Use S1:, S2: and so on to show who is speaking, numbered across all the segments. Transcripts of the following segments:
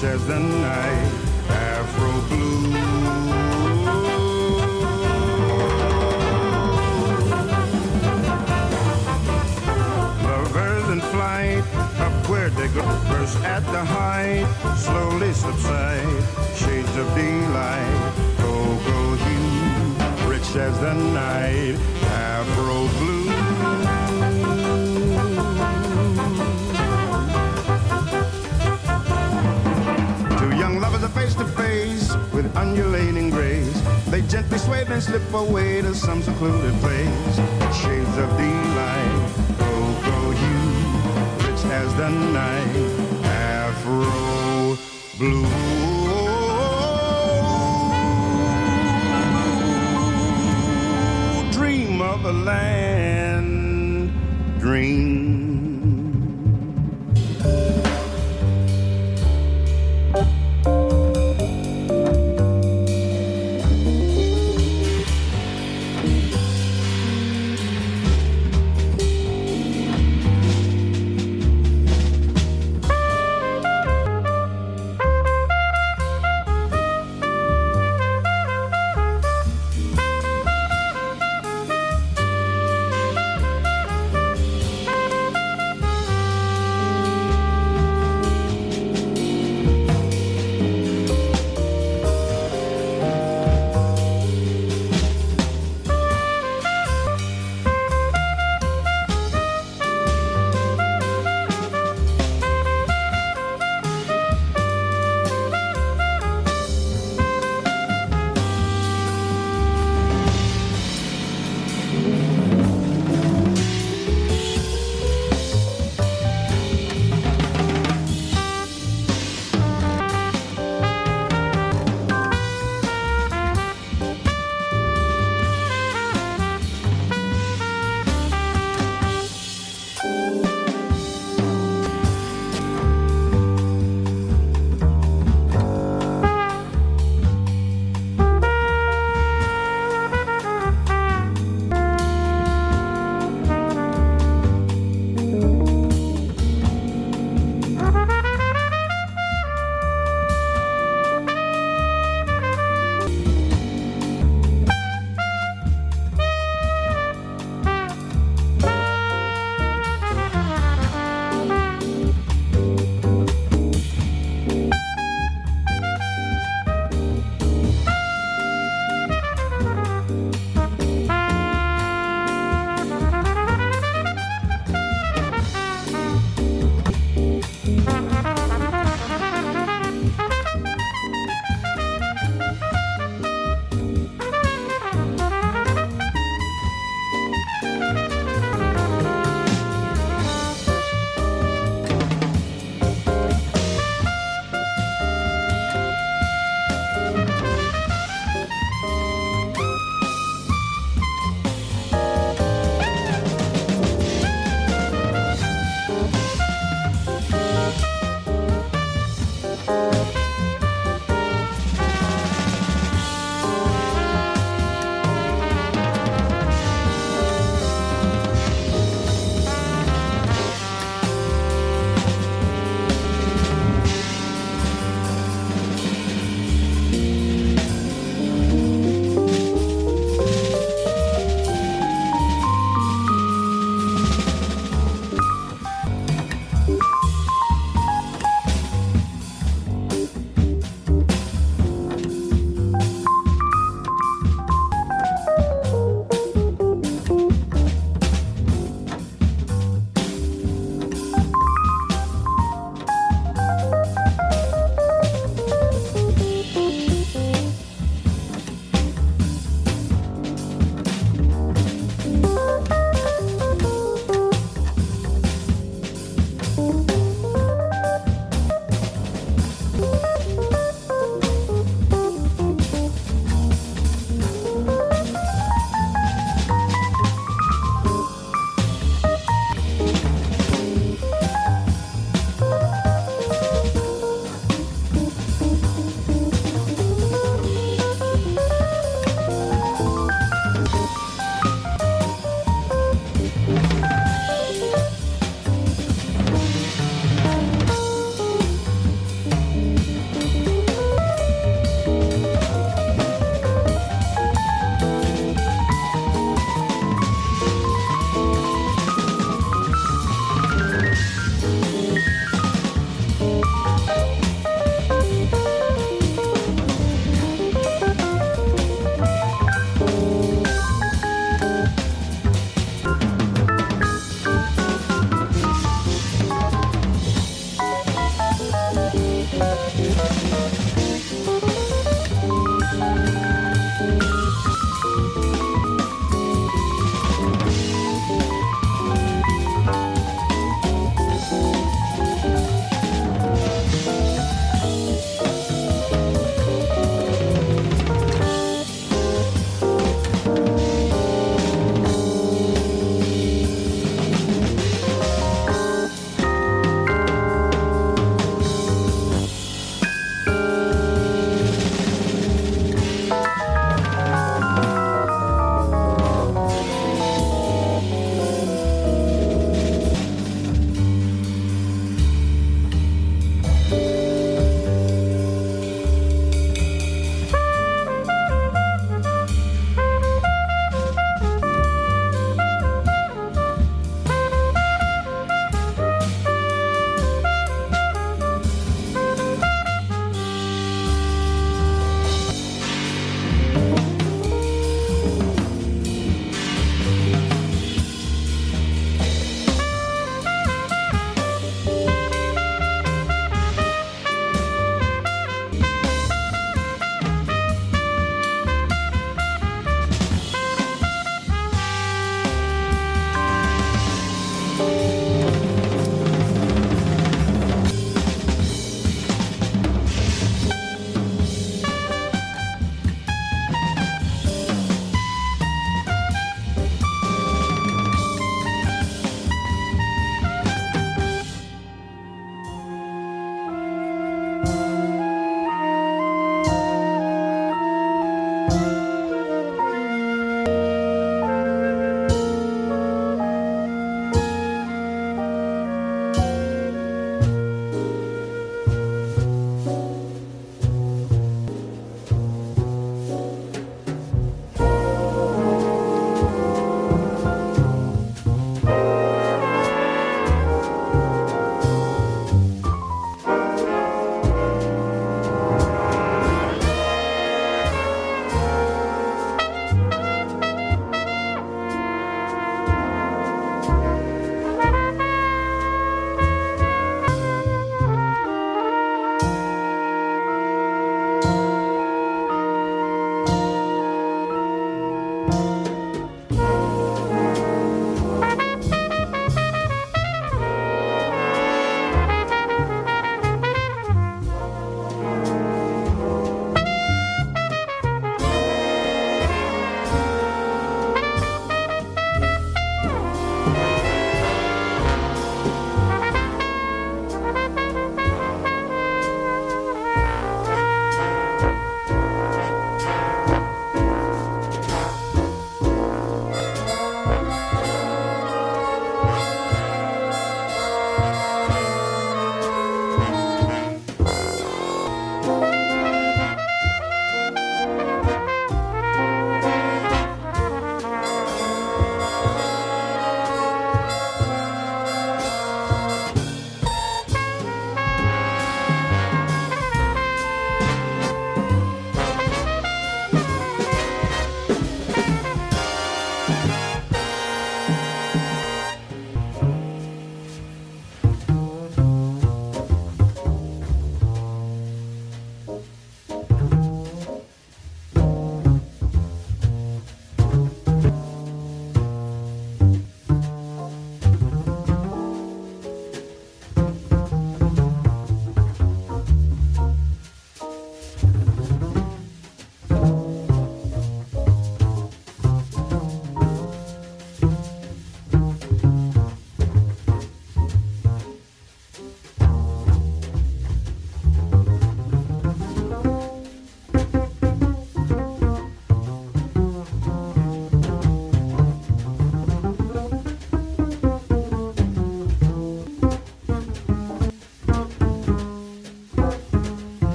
S1: rich as the night, Afro blue. Lovers in flight, upward they go, first at the height, slowly subside, shades of delight, go hue, rich as the night, Afro blue. Young lovers are face to face with undulating grace. They gently sway then slip away to some secluded place. Shades of delight, go hue, rich as the night, Afro blue. Dream of a land, dream.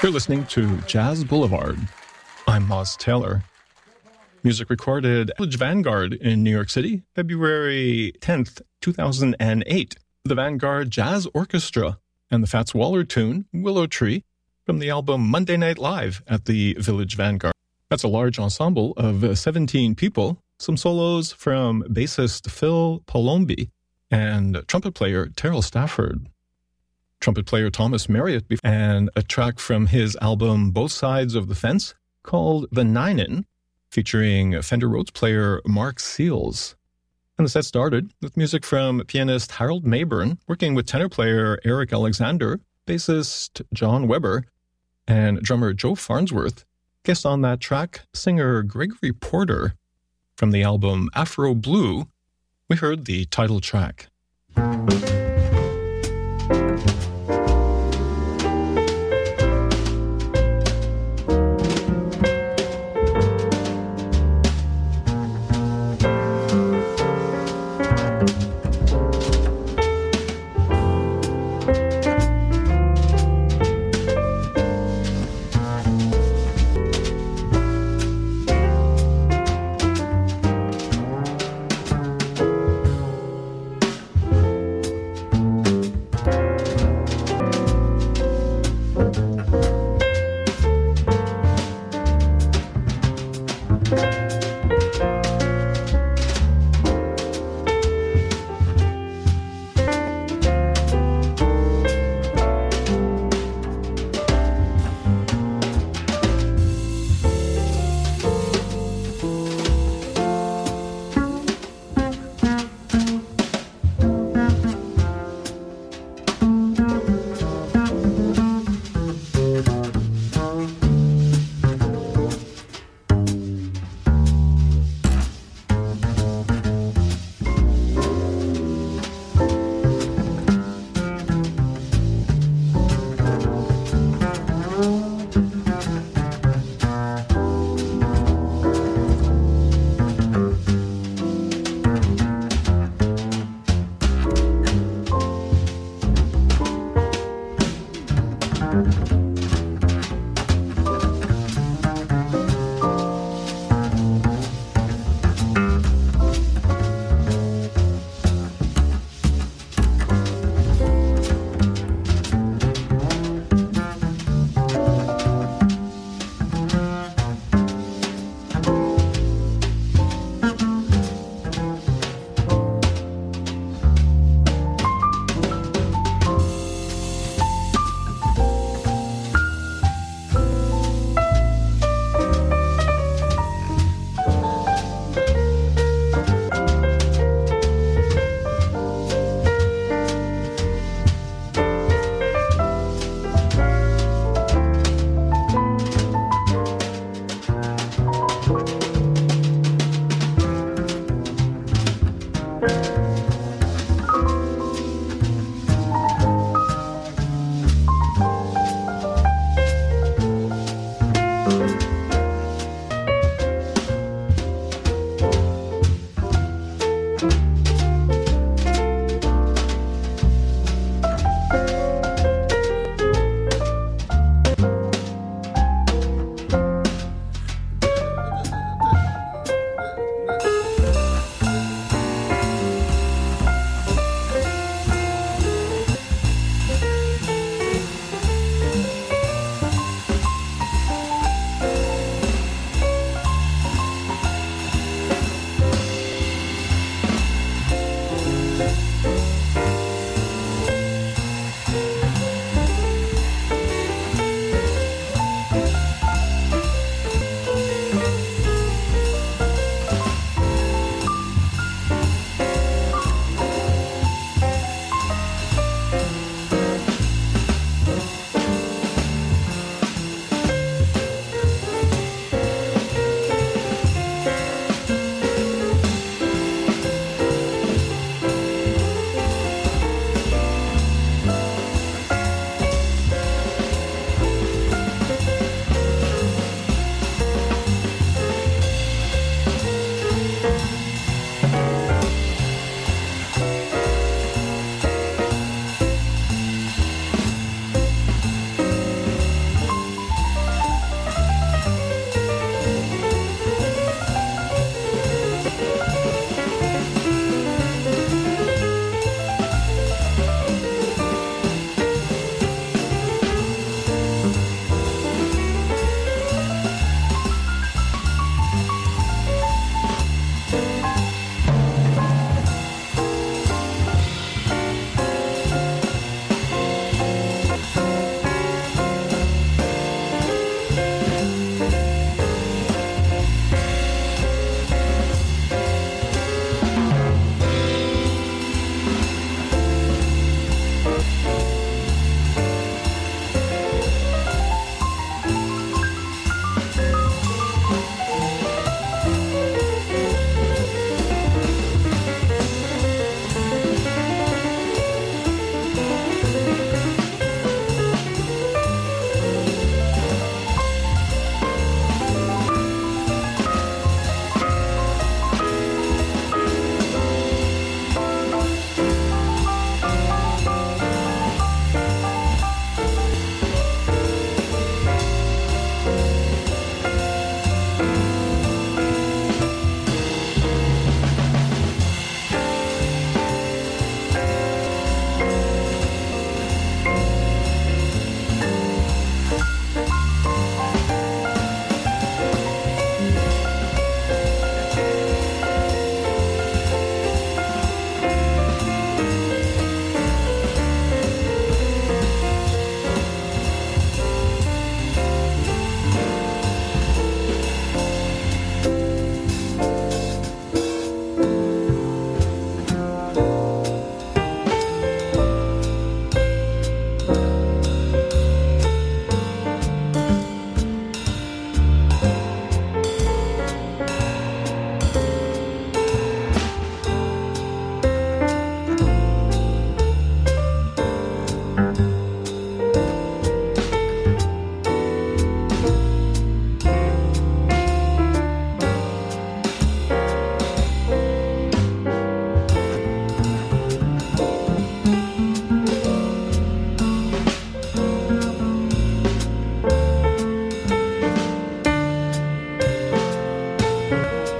S2: You're listening to Jazz Boulevard. I'm Moz Taylor. Music recorded at Village Vanguard in New York City, February 10th, 2008. The Vanguard Jazz Orchestra and the Fats Waller tune, Willow Tree, from the album Monday Night Live at the Village Vanguard. That's a large ensemble of 17 people, some solos from bassist Phil Palombi and trumpet player Terrell Stafford. Trumpet player Thomas Marriott, and a track from his album Both Sides of the Fence called The Ninin, featuring Fender Rhodes player Mark Seals. And the set started with music from pianist Harold Mayburn, working with tenor player Eric Alexander, bassist John Weber, and drummer Joe Farnsworth. Guest on that track, singer Gregory Porter. From the album Afro Blue, we heard the title track.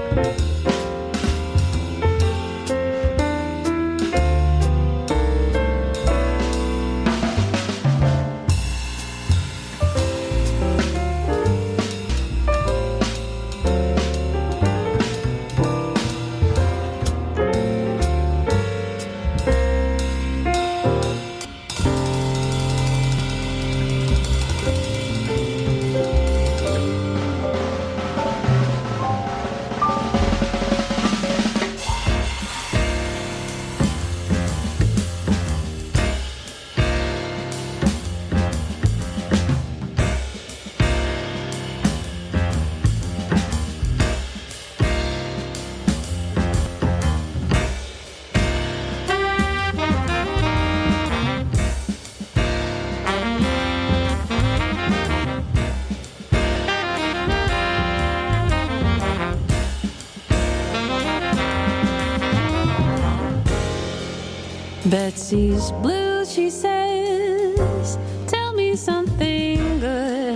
S3: Betsy's blue, she says, tell me something good.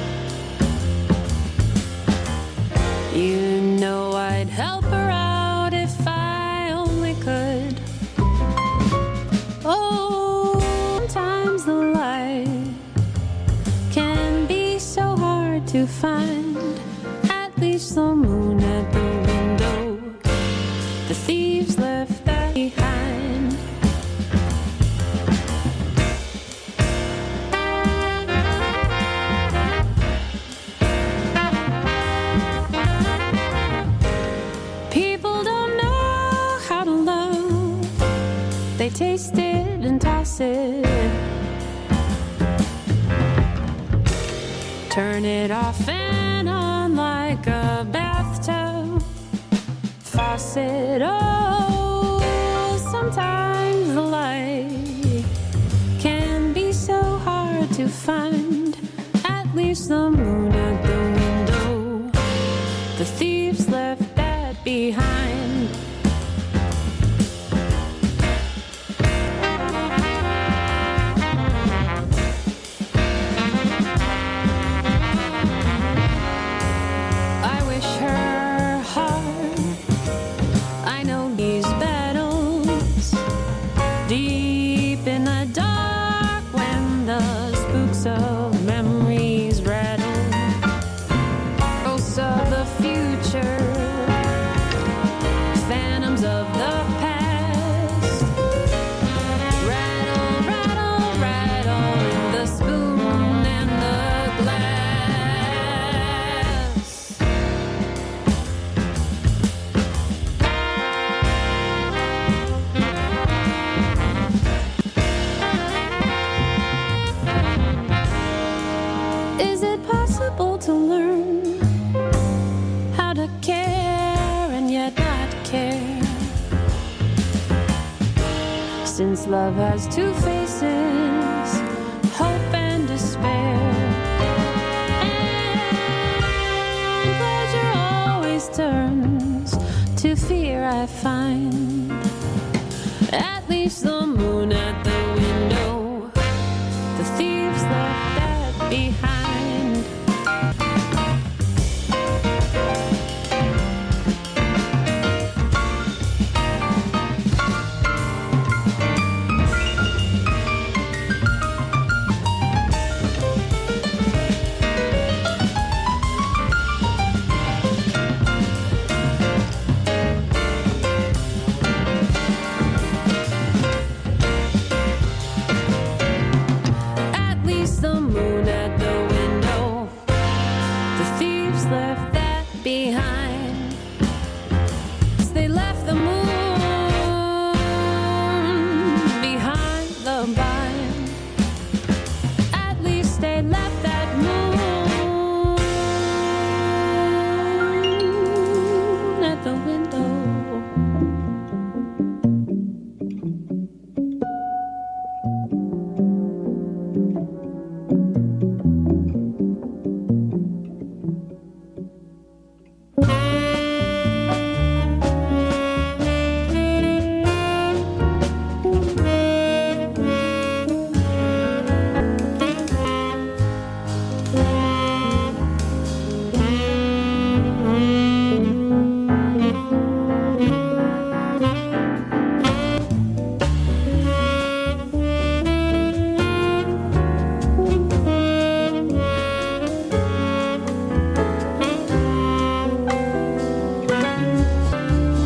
S3: You know I'd help her out if I only could. Oh, sometimes the light can be so hard to find. At least the moon at the window, the thieves left that behind. They taste it and toss it, turn it off and on like a bathtub faucet. Oh, sometimes the light can be so hard to find. At least the moon at the window, the thieves left that behind. Of memories rattle, ghosts of the future, phantoms of the past, rattle, rattle, rattle in the spoon and the glass. To learn how to care and yet not care, since love has two faces, hope and despair, and pleasure always turns to fear. I find at least the moon at the window, the thieves left that behind. Left that behind. They left the moon